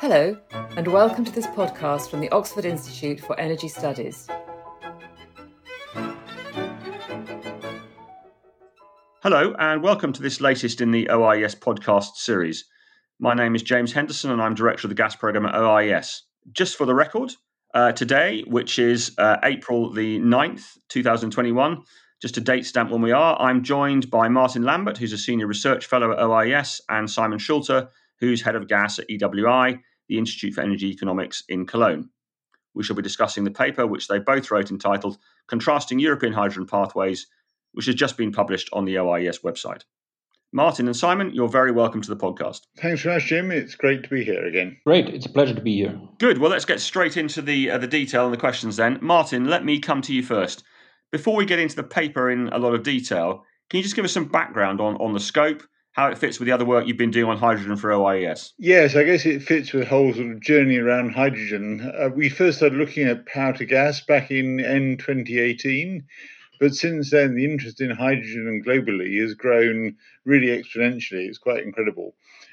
Hello, and welcome to this podcast from the Oxford Institute for Energy Studies. Hello, and welcome to this latest in the OIS podcast series. My name is James Henderson, and I'm Director of the Gas Programme at OIS. Just for the record, today, which is April the 9th, 2021, just a date stamp when we are, I'm joined by Martin Lambert, who's a Senior Research Fellow at OIS, and Simon Schulte, who's Head of Gas at EWI, the Institute for Energy Economics in Cologne. We shall be discussing the paper which they both wrote entitled Contrasting European Hydrogen Pathways, which has just been published on the OIS website. Martin and Simon, you're very welcome to the podcast. Thanks very much, Jim. It's great to be here again. Great. It's a pleasure to be here. Good. Well, let's get straight into the detail and the questions then. Martin, let me come to you first. Before we get into the paper in a lot of detail, can you just give us some background on the scope, how it fits with the other work you've been doing on hydrogen for OIS? Yes, I guess it fits with the whole sort of journey around hydrogen. We first started looking at power to gas back in end 2018. But since then, the interest in hydrogen globally has grown really exponentially. It's quite incredible.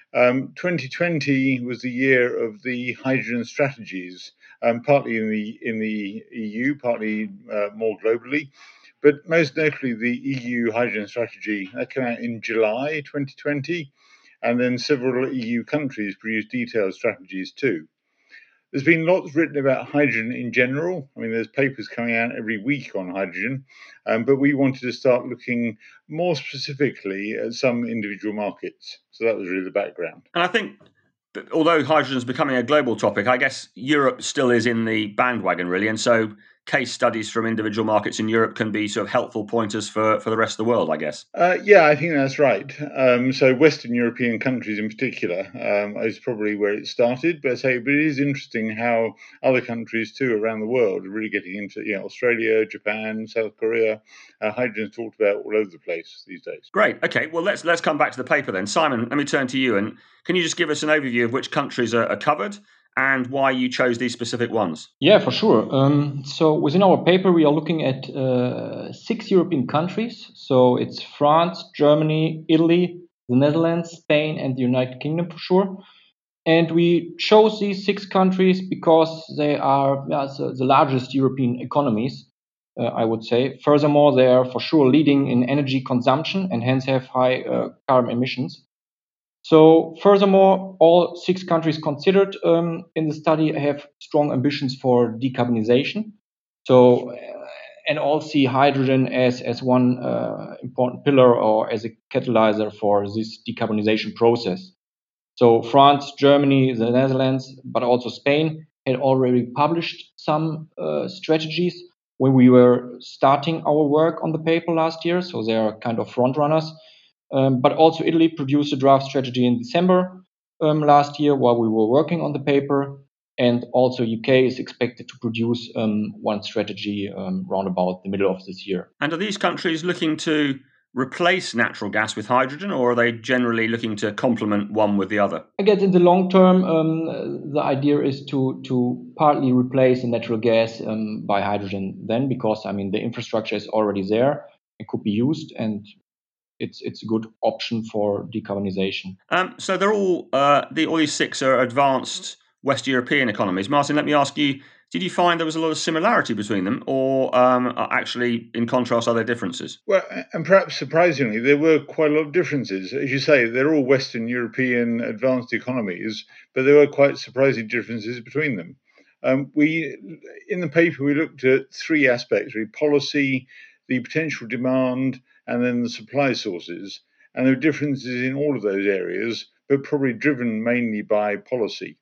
2020 was the year of the hydrogen strategies, partly in the EU, partly more globally. But most notably, the EU hydrogen strategy that came out in July 2020, and then several EU countries produced detailed strategies too. There's been lots written about hydrogen in general. I mean, there's papers coming out every week on hydrogen, but we wanted to start looking more specifically at some individual markets. So that was really the background. And I think, although hydrogen is becoming a global topic, I guess Europe still is in the bandwagon, really. And so case studies from individual markets in Europe can be sort of helpful pointers for the rest of the world, I guess. Yeah, I think that's right. So Western European countries in particular is probably where it started. But it is interesting how other countries too around the world are really getting into, Australia, Japan, South Korea. Hydrogen is talked about all over the place these days. Great. Okay. Well, let's come back to the paper then. Simon, let me turn to you. And can you just give us an overview of which countries are covered and why you chose these specific ones? Yeah, for sure. So within our paper, we are looking at 6 European countries. So it's France, Germany, Italy, the Netherlands, Spain, and the United Kingdom for sure. And we chose these 6 countries because they are the largest European economies, I would say. Furthermore, they are for sure leading in energy consumption and hence have high carbon emissions. So furthermore, all 6 countries considered in the study have strong ambitions for decarbonization. So, and all see hydrogen as one important pillar or as a catalyzer for this decarbonization process. So France, Germany, the Netherlands, but also Spain had already published some strategies when we were starting our work on the paper last year. So they are kind of front runners. But also Italy produced a draft strategy in December last year while we were working on the paper. And also UK is expected to produce one strategy around about the middle of this year. And are these countries looking to replace natural gas with hydrogen, or are they generally looking to complement one with the other? I guess in the long term, the idea is to partly replace the natural gas by hydrogen then, because, the infrastructure is already there. It could be used, and it's a good option for decarbonization. So they're all these 6 are advanced West European economies. Martin, let me ask you, did you find there was a lot of similarity between them, or actually, in contrast, are there differences? Well, and perhaps surprisingly, there were quite a lot of differences. As you say, they're all Western European advanced economies, but there were quite surprising differences between them. In the paper, we looked at 3 aspects, really: policy, the potential demand, and then the supply sources. And there are differences in all of those areas, but probably driven mainly by policy.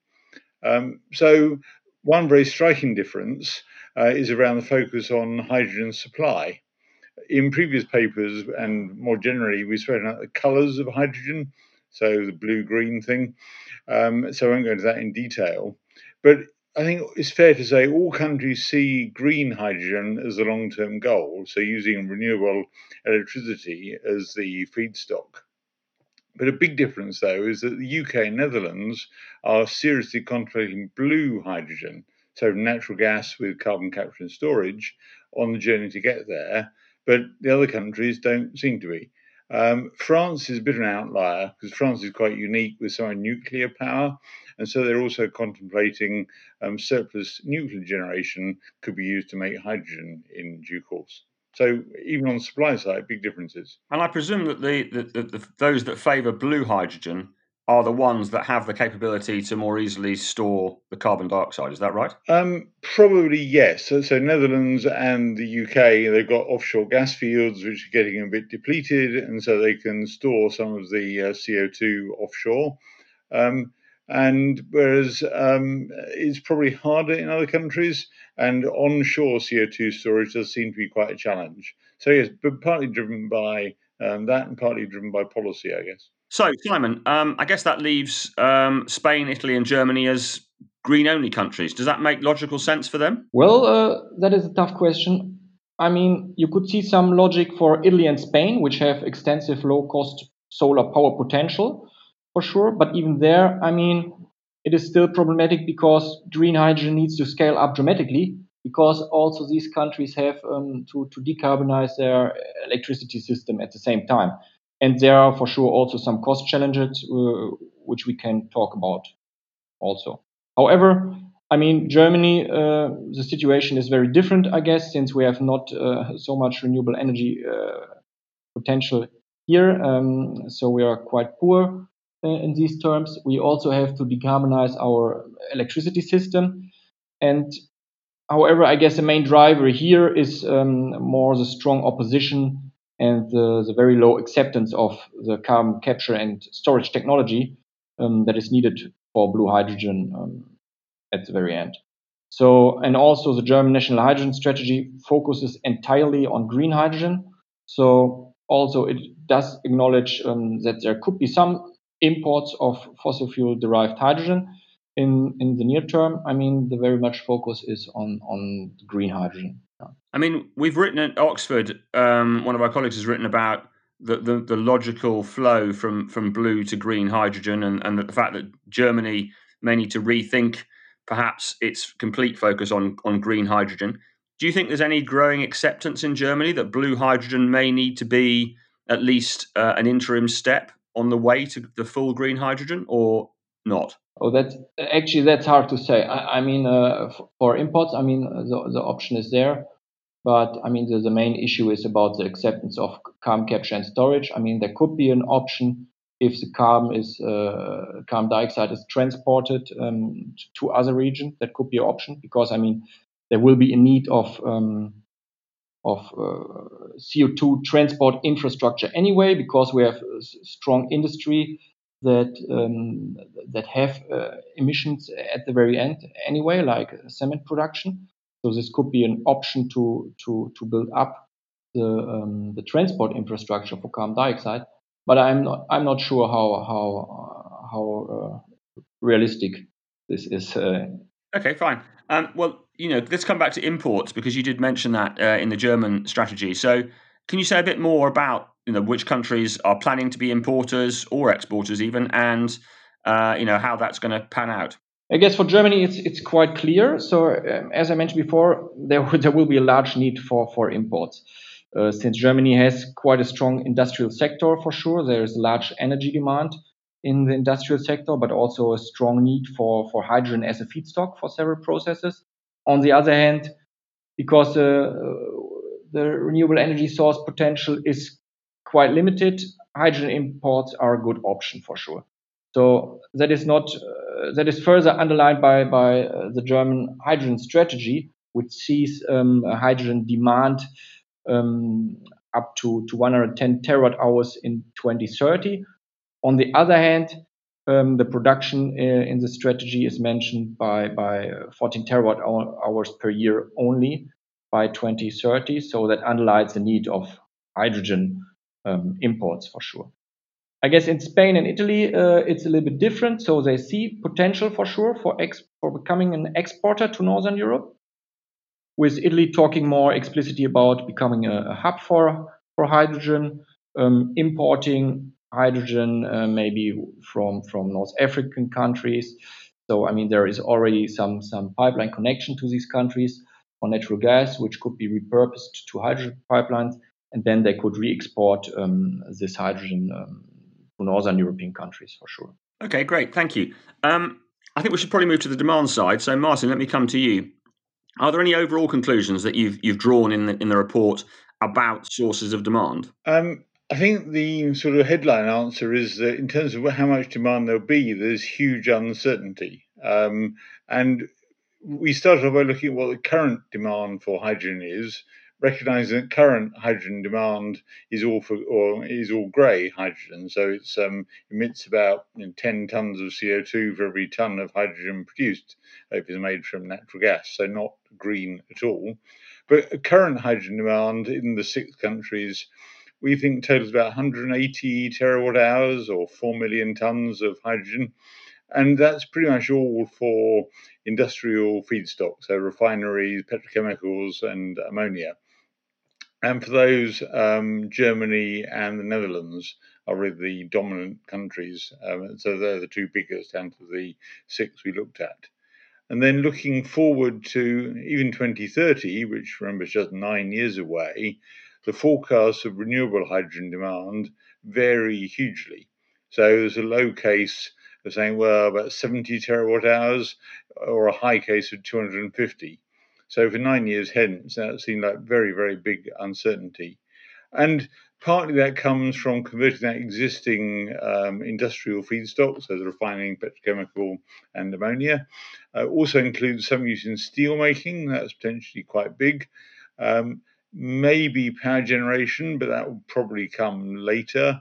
So one very striking difference is around the focus on hydrogen supply. In previous papers, and more generally, we've spoken about the colours of hydrogen, so the blue-green thing. So I won't go into that in detail. But I think it's fair to say all countries see green hydrogen as a long-term goal, so using renewable electricity as the feedstock. But a big difference, though, is that the UK and Netherlands are seriously contemplating blue hydrogen, so natural gas with carbon capture and storage, on the journey to get there. But the other countries don't seem to be. France is a bit of an outlier because France is quite unique with some nuclear power, and so they're also contemplating surplus nuclear generation could be used to make hydrogen in due course. So even on the supply side, big differences. And I presume that those that favour blue hydrogen are the ones that have the capability to more easily store the carbon dioxide. Is that right? Probably yes. So Netherlands and the UK, they've got offshore gas fields which are getting a bit depleted, and so they can store some of the CO2 offshore. And whereas it's probably harder in other countries, and onshore CO2 storage does seem to be quite a challenge. So yes, but partly driven by that and partly driven by policy, I guess. So, Simon, I guess that leaves Spain, Italy, and Germany as green-only countries. Does that make logical sense for them? Well, that is a tough question. I mean, you could see some logic for Italy and Spain, which have extensive low-cost solar power potential, for sure. But even there, I mean, it is still problematic because green hydrogen needs to scale up dramatically, because also these countries have to decarbonize their electricity system at the same time. And there are for sure also some cost challenges, which we can talk about also. However, I mean, Germany, the situation is very different, I guess, since we have not so much renewable energy potential here. So we are quite poor in these terms. We also have to decarbonize our electricity system. And however, I guess the main driver here is more the strong opposition and the very low acceptance of the carbon capture and storage technology that is needed for blue hydrogen at the very end. So, and also the German National Hydrogen Strategy focuses entirely on green hydrogen. So also it does acknowledge that there could be some imports of fossil fuel derived hydrogen in the near term. I mean, the very much focus is on green hydrogen. I mean, we've written at Oxford, one of our colleagues has written about the logical flow from blue to green hydrogen and the fact that Germany may need to rethink perhaps its complete focus on green hydrogen. Do you think there's any growing acceptance in Germany that blue hydrogen may need to be at least an interim step on the way to the full green hydrogen, or not? Oh, that's hard to say. I mean, for imports, I mean, the option is there. But I mean, the main issue is about the acceptance of carbon capture and storage. I mean, there could be an option if the carbon dioxide is transported to other regions. That could be an option because I mean, there will be a need of CO2 transport infrastructure anyway, because we have a strong industry that have emissions at the very end anyway, like cement production. So this could be an option to build up the transport infrastructure for carbon dioxide, but I'm not sure how realistic this is. Okay, fine. Well, let's come back to imports because you did mention that in the German strategy. So, can you say a bit more about which countries are planning to be importers or exporters even, and how that's going to pan out? I guess for Germany, it's quite clear. So, as I mentioned before, there will be a large need for imports. Since Germany has quite a strong industrial sector, for sure, there is large energy demand in the industrial sector, but also a strong need for hydrogen as a feedstock for several processes. On the other hand, because the renewable energy source potential is quite limited, hydrogen imports are a good option for sure. So that is further underlined by the German hydrogen strategy, which sees hydrogen demand up to 110 terawatt hours in 2030. On the other hand, the production in the strategy is mentioned by 14 terawatt hours per year only by 2030. So that underlines the need of hydrogen imports for sure. I guess in Spain and Italy, it's a little bit different. So they see potential for sure for becoming an exporter to Northern Europe, with Italy talking more explicitly about becoming a hub for hydrogen, importing hydrogen maybe from North African countries. So I mean, there is already some pipeline connection to these countries for natural gas, which could be repurposed to hydrogen pipelines. and then they could re-export this hydrogen to northern European countries for sure. Okay, great, thank you. I think we should probably move to the demand side. So, Martin, let me come to you. Are there any overall conclusions that you've drawn in the report about sources of demand? I think the sort of headline answer is that in terms of how much demand there'll be, there's huge uncertainty. And we started off by looking at what the current demand for hydrogen is, recognizing that current hydrogen demand is all grey hydrogen. So it emits about 10 tons of CO2 for every ton of hydrogen produced if it's made from natural gas, so not green at all. But current hydrogen demand in the 6 countries, we think totals about 180 terawatt hours or 4 million tons of hydrogen. And that's pretty much all for industrial feedstock, so refineries, petrochemicals, and ammonia. And for those, Germany and the Netherlands are really the dominant countries. So they're the 2 biggest out of the 6 we looked at. And then looking forward to even 2030, which remember is just 9 years away, the forecasts of renewable hydrogen demand vary hugely. So there's a low case of saying, well, about 70 terawatt hours, or a high case of 250. So for 9 years hence, that seemed like very, very big uncertainty. And partly that comes from converting that existing industrial feedstock, so the refining, petrochemical, and ammonia. Also includes some use in steel making, that's potentially quite big. Maybe power generation, but that will probably come later.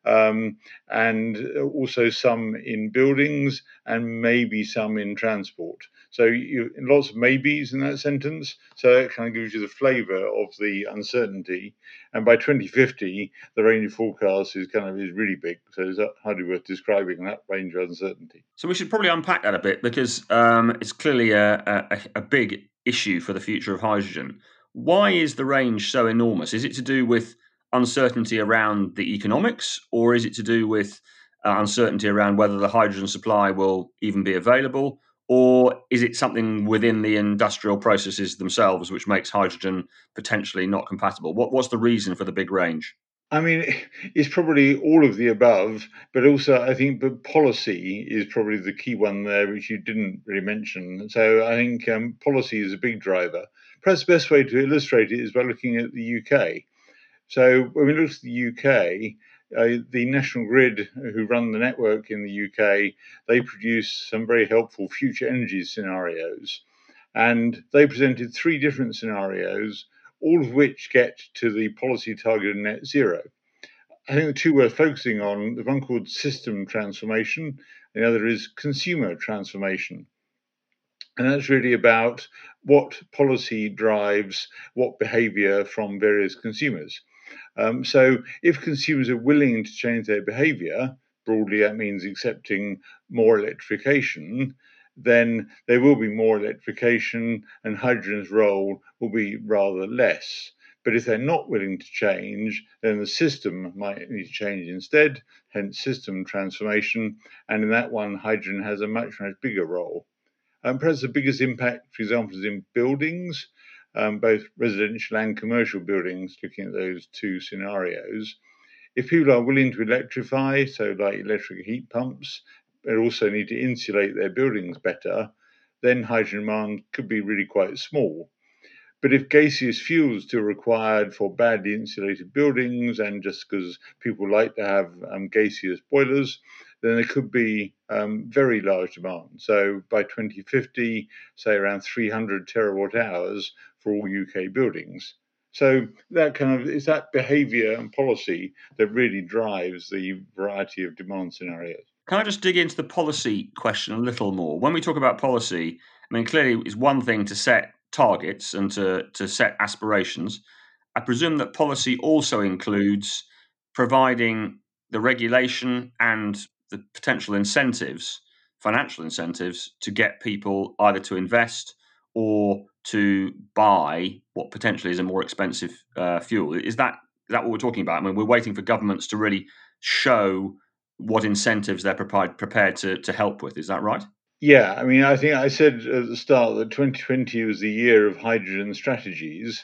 And also some in buildings and maybe some in transport. So lots of maybes in that sentence. So that kind of gives you the flavour of the uncertainty. And by 2050, the range of forecasts is really big. So it's hardly worth describing that range of uncertainty. So we should probably unpack that a bit because it's clearly a big issue for the future of hydrogen. Why is the range so enormous? Is it to do with uncertainty around the economics, or is it to do with uncertainty around whether the hydrogen supply will even be available, or is it something within the industrial processes themselves which makes hydrogen potentially not compatible? What's the reason for the big range? I mean, it's probably all of the above, but also I think the policy is probably the key one there, which you didn't really mention. So I think policy is a big driver. Perhaps the best way to illustrate it is by looking at the UK. So when we look at the UK, the National Grid, who run the network in the UK, they produce some very helpful future energy scenarios. And they presented 3 different scenarios, all of which get to the policy target of net zero. I think the 2 worth focusing on, the one called system transformation, and the other is consumer transformation. And that's really about what policy drives what behavior from various consumers. So if consumers are willing to change their behavior, broadly that means accepting more electrification, then there will be more electrification and hydrogen's role will be rather less. But if they're not willing to change, then the system might need to change instead, hence system transformation. And in that one, hydrogen has a much, much bigger role. Perhaps the biggest impact, for example, is in buildings, both residential and commercial buildings, looking at those 2 scenarios. If people are willing to electrify, so like electric heat pumps, but also need to insulate their buildings better, then hydrogen demand could be really quite small. But if gaseous fuels still required for badly insulated buildings, and just because people like to have gaseous boilers, then there could be very large demand. So by 2050, say around 300 terawatt hours for all UK buildings. So that it's that behaviour and policy that really drives the variety of demand scenarios. Can I just dig into the policy question a little more? When we talk about policy, I mean, clearly it's one thing to set targets and to set aspirations. I presume that policy also includes providing the regulation and the potential incentives, financial incentives, to get people either to invest or to buy what potentially is a more expensive fuel. Is that what we're talking about? I mean, we're waiting for governments to really show what incentives they're prepared to help with. Is that right? Yeah, I mean, I think I said at the start that 2020 was the year of hydrogen strategies.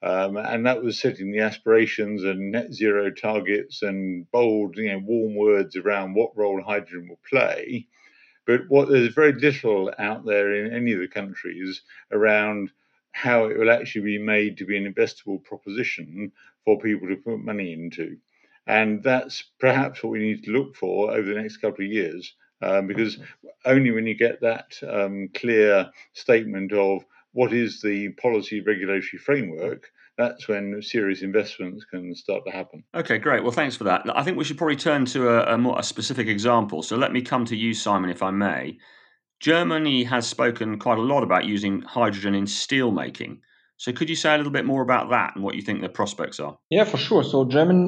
And that was setting the aspirations and net zero targets and bold, warm words around what role hydrogen will play. But there's very little out there in any of the countries around how it will actually be made to be an investable proposition for people to put money into. And that's perhaps what we need to look for over the next couple of years, because only when you get that clear statement of what is the policy regulatory framework, that's when serious investments can start to happen. Okay, great. Well, thanks for that. I think we should probably turn to a more specific example. So let me come to you, Simon, if I may. Germany has spoken quite a lot about using hydrogen in steel making. So could you say a little bit more about that and what you think the prospects are? Yeah, for sure. So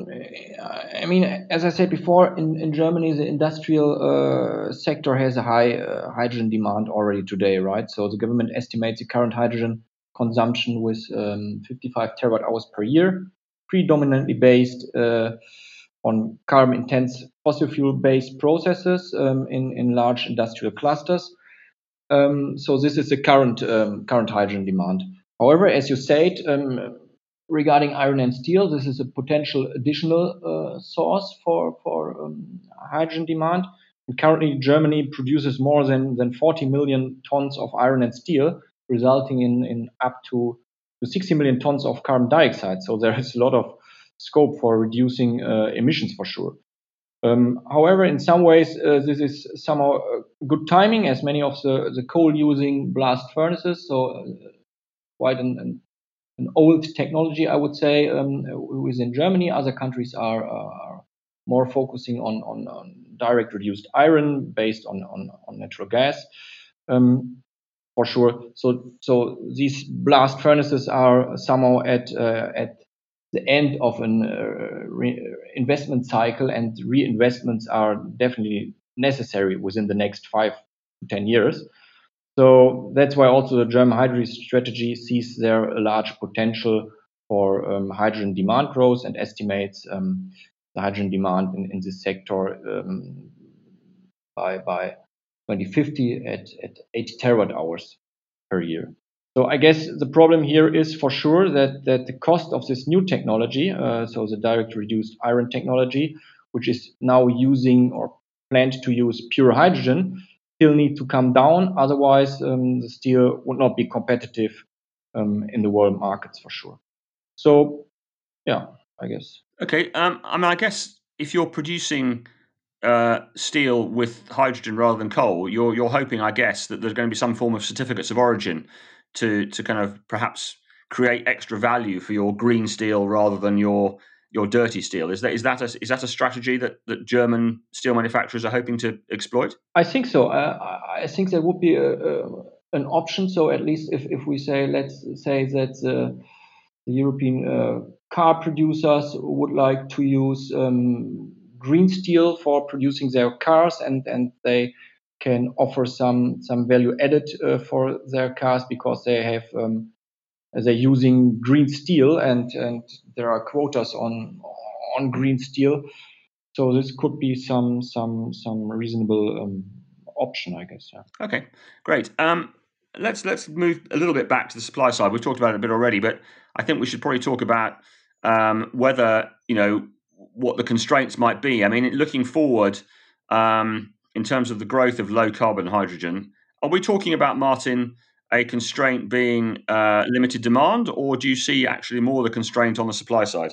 as I said before, in Germany, the industrial sector has a high hydrogen demand already today, right? So the government estimates the current hydrogen consumption with 55 terawatt hours per year, predominantly based on carbon-intense fossil fuel-based processes in large industrial clusters. So this is the current hydrogen demand. However, as you said, regarding iron and steel, this is a potential additional source for hydrogen demand. And currently, Germany produces more than 40 million tons of iron and steel, resulting in up to 60 million tons of carbon dioxide. So there is a lot of scope for reducing emissions for sure. However, in some ways, this is somehow good timing, as many of the coal-using blast furnaces, so quite an old technology, I would say, within Germany. Other countries are more focusing on direct reduced iron based on natural gas, for sure. So these blast furnaces are somehow at the end of an investment cycle, and reinvestments are definitely necessary within the next 5 to 10 years. So that's why also the German hydrogen strategy sees there a large potential for hydrogen demand growth, and estimates the hydrogen demand in this sector by 2050 at 80 terawatt hours per year. So I guess the problem here is for sure that the cost of this new technology, so the direct reduced iron technology, which is now using or planned to use pure hydrogen, still need to come down. Otherwise, the steel would not be competitive in the world markets for sure. So, yeah, I guess. Okay. I guess if you're producing steel with hydrogen rather than coal, you're hoping, I guess, that there's going to be some form of certificates of origin to kind of perhaps create extra value for your green steel rather than your dirty steel. Is that a strategy that German steel manufacturers are hoping to exploit? I think so. I think there would be an option. So at least if we say, let's say that the European car producers would like to use green steel for producing their cars, and they can offer some value added for their cars because they have they're using green steel, and there are quotas on green steel. So this could be some reasonable option, I guess. Yeah. Okay, great. Let's move a little bit back to the supply side. We've talked about it a bit already, but I think we should probably talk about whether, what the constraints might be. I mean, looking forward, in terms of the growth of low carbon hydrogen, are we talking about, Martin, a constraint being limited demand, or do you see actually more the constraint on the supply side?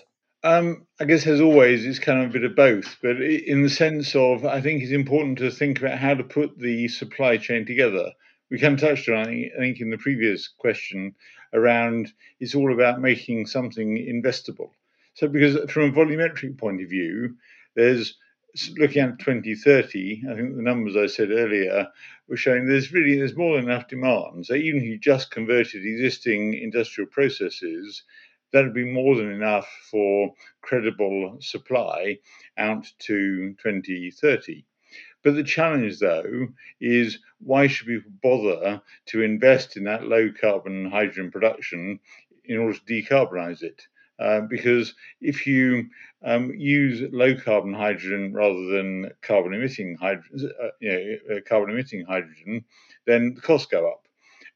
I guess, as always, it's kind of a bit of both, but in the sense of, I think it's important to think about how to put the supply chain together. We kind of touched on, I think, in the previous question around, it's all about making something investable. So, because from a volumetric point of view, there's looking at 2030, I think the numbers I said earlier were showing there's more than enough demand. So even if you just converted existing industrial processes, that would be more than enough for credible supply out to 2030. But the challenge, though, is why should people bother to invest in that low carbon hydrogen production in order to decarbonize it? Because if you use low carbon hydrogen rather than carbon emitting hydrogen, then the costs go up.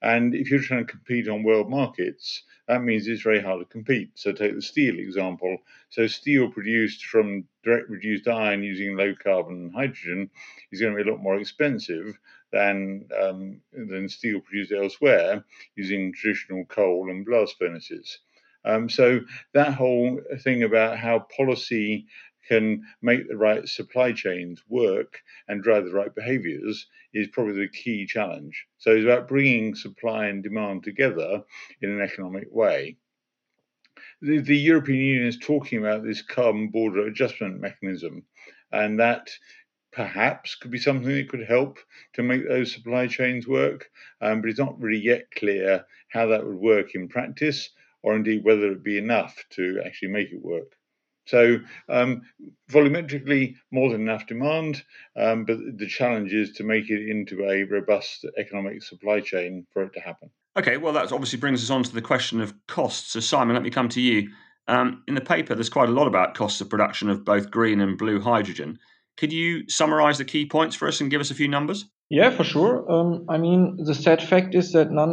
And if you're trying to compete on world markets, that means it's very hard to compete. So take the steel example. So steel produced from direct reduced iron using low carbon hydrogen is going to be a lot more expensive than steel produced elsewhere using traditional coal and blast furnaces. So that whole thing about how policy can make the right supply chains work and drive the right behaviors is probably the key challenge. So it's about bringing supply and demand together in an economic way. The European Union is talking about this carbon border adjustment mechanism, and that perhaps could be something that could help to make those supply chains work, but it's not really yet clear how that would work in practice, or indeed whether it would be enough to actually make it work. So volumetrically, more than enough demand, but the challenge is to make it into a robust economic supply chain for it to happen. Okay, well, that obviously brings us on to the question of costs. So, Simon, let me come to you. In the paper, there's quite a lot about costs of production of both green and blue hydrogen. Could you summarise the key points for us and give us a few numbers? Yeah, for sure. The sad fact is that none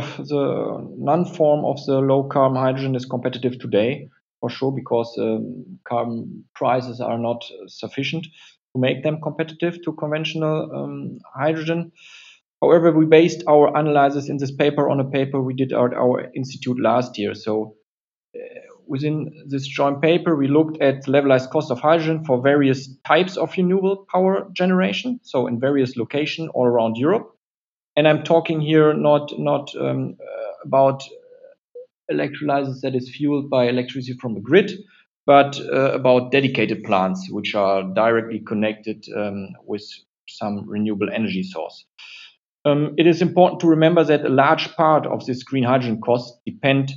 form of the low carbon hydrogen is competitive today, for sure, because carbon prices are not sufficient to make them competitive to conventional hydrogen. However, we based our analysis in this paper on a paper we did at our institute last year. So within this joint paper, we looked at the levelized cost of hydrogen for various types of renewable power generation, so in various locations all around Europe. And I'm talking here not about electrolyzers that is fueled by electricity from the grid, but about dedicated plants which are directly connected with some renewable energy source. It is important to remember that a large part of this green hydrogen cost depends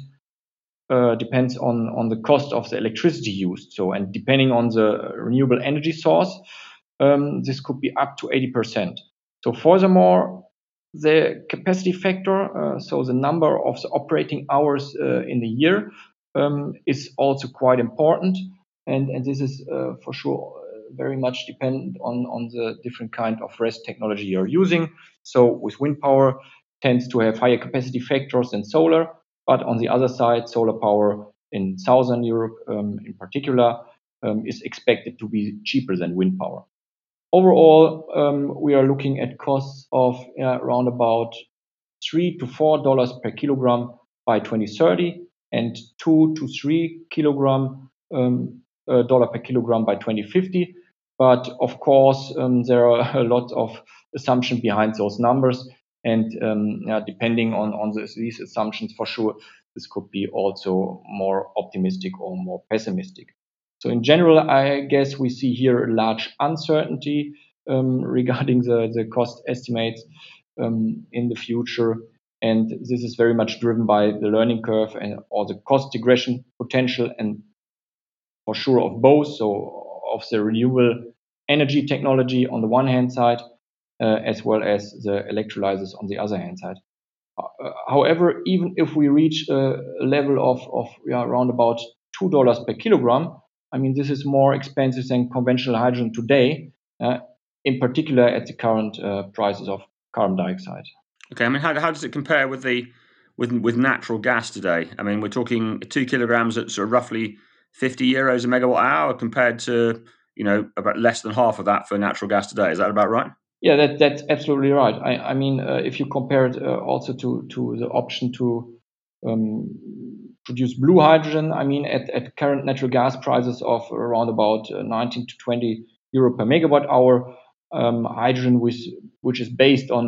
on the cost of the electricity used. So, and depending on the renewable energy source, this could be up to 80%. So, furthermore, the capacity factor, so the number of the operating hours in the year, is also quite important, and this is for sure very much dependent on the different kind of RES technology you're using. So, with wind power, tends to have higher capacity factors than solar. But on the other side, solar power in Southern Europe in particular is expected to be cheaper than wind power. Overall, we are looking at costs of around about $3 to $4 per kilogram by 2030 and $2 to $3 dollar per kilogram by 2050. But of course, there are a lot of assumptions behind those numbers. And depending on these assumptions, for sure, this could be also more optimistic or more pessimistic. So in general, I guess we see here a large uncertainty regarding the cost estimates in the future. And this is very much driven by the learning curve and or the cost regression potential, and for sure of both. So of the renewable energy technology on the one hand side, as well as the electrolyzers on the other hand side. However, even if we reach a level of around about $2 per kilogram, I mean, this is more expensive than conventional hydrogen today, in particular at the current prices of carbon dioxide. Okay, I mean, how does it compare with natural gas today? I mean, we're talking 2 kilograms at sort of roughly 50 euros a megawatt hour compared to, about less than half of that for natural gas today. Is that about right? Yeah, that's absolutely right. I mean, if you compare it also to the option to produce blue hydrogen, I mean, at current natural gas prices of around about 19 to 20 euro per megawatt hour, hydrogen which is based on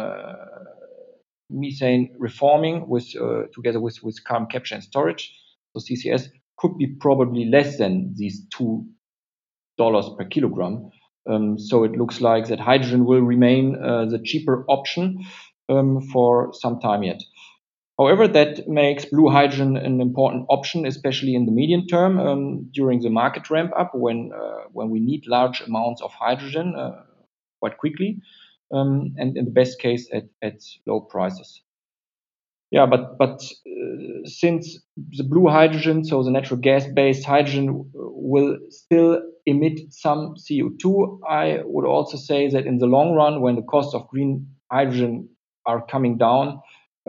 methane reforming together with carbon capture and storage, so CCS, could be probably less than these $2 per kilogram. So it looks like that hydrogen will remain the cheaper option for some time yet. However, that makes blue hydrogen an important option, especially in the medium term during the market ramp up when we need large amounts of hydrogen quite quickly, and in the best case at low prices. Yeah, but since the blue hydrogen, so the natural gas-based hydrogen, will still emit some CO2, I would also say that in the long run, when the cost of green hydrogen are coming down,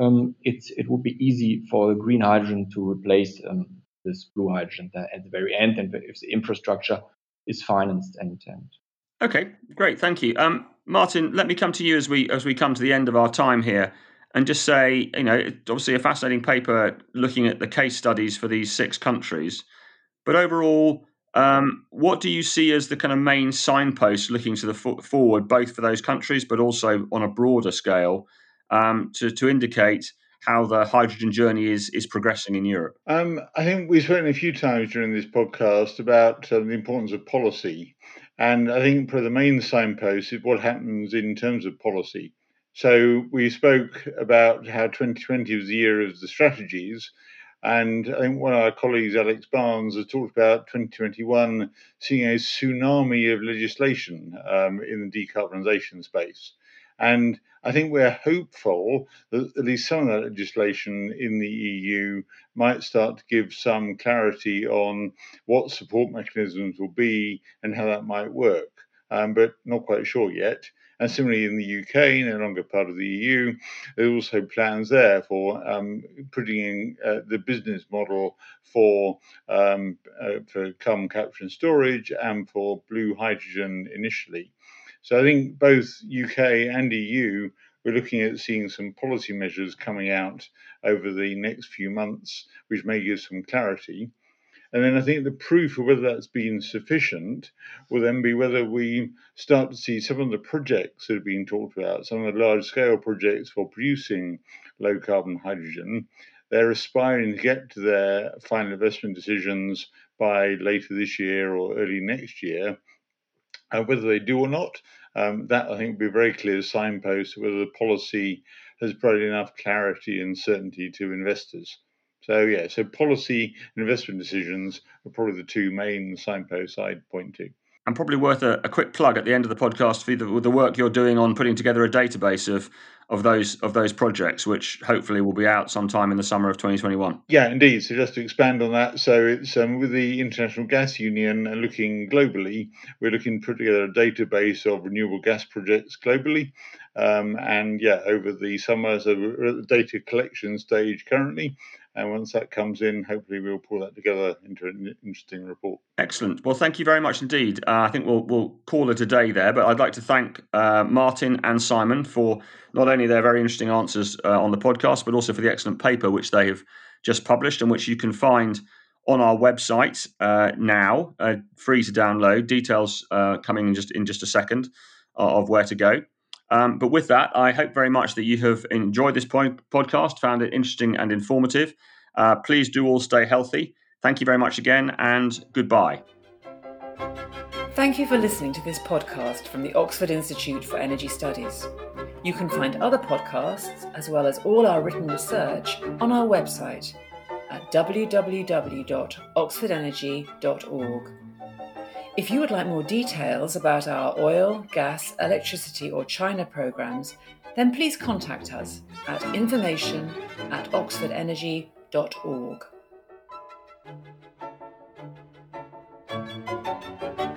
it would be easy for the green hydrogen to replace this blue hydrogen at the very end, and if the infrastructure is financed and. Okay, great, thank you, Martin. Let me come to you as we come to the end of our time here, and just say, obviously a fascinating paper looking at the case studies for these 6 countries, but overall, what do you see as the kind of main signposts looking to the forward, both for those countries, but also on a broader scale, to indicate how the hydrogen journey is progressing in Europe? I think we've spoken a few times during this podcast about the importance of policy. And I think probably the main signpost is what happens in terms of policy. So we spoke about how 2020 was the year of the strategies. And I think one of our colleagues, Alex Barnes, has talked about 2021 seeing a tsunami of legislation in the decarbonisation space. And I think we're hopeful that at least some of that legislation in the EU might start to give some clarity on what support mechanisms will be and how that might work, but not quite sure yet. And similarly in the UK, no longer part of the EU, there are also plans there for putting in the business model for carbon capture and storage and for blue hydrogen initially. So I think both UK and EU, we're looking at seeing some policy measures coming out over the next few months, which may give some clarity. And then I think the proof of whether that's been sufficient will then be whether we start to see some of the projects that are being talked about, some of the large-scale projects for producing low-carbon hydrogen. They're aspiring to get to their final investment decisions by later this year or early next year. Whether they do or not, that I think will be a very clear signpost whether the policy has provided enough clarity and certainty to investors. So policy and investment decisions are probably the 2 main signposts I'd point to. And probably worth a quick plug at the end of the podcast for the work you're doing on putting together a database of those projects, which hopefully will be out sometime in the summer of 2021. Yeah, indeed. So just to expand on that, so it's with the International Gas Union and looking globally, we're looking to put together a database of renewable gas projects globally. Over the summer, so we're at the data collection stage currently. And once that comes in, hopefully we'll pull that together into an interesting report. Excellent. Well, thank you very much indeed. I think we'll call it a day there, but I'd like to thank Martin and Simon for not only their very interesting answers on the podcast, but also for the excellent paper which they have just published and which you can find on our website now, free to download. Details coming in just a second of where to go. But with that, I hope very much that you have enjoyed this podcast, found it interesting and informative. Please do all stay healthy. Thank you very much again, and goodbye. Thank you for listening to this podcast from the Oxford Institute for Energy Studies. You can find other podcasts, as well as all our written research, on our website at www.oxfordenergy.org. If you would like more details about our oil, gas, electricity or China programs, then please contact us at information@oxfordenergy.org.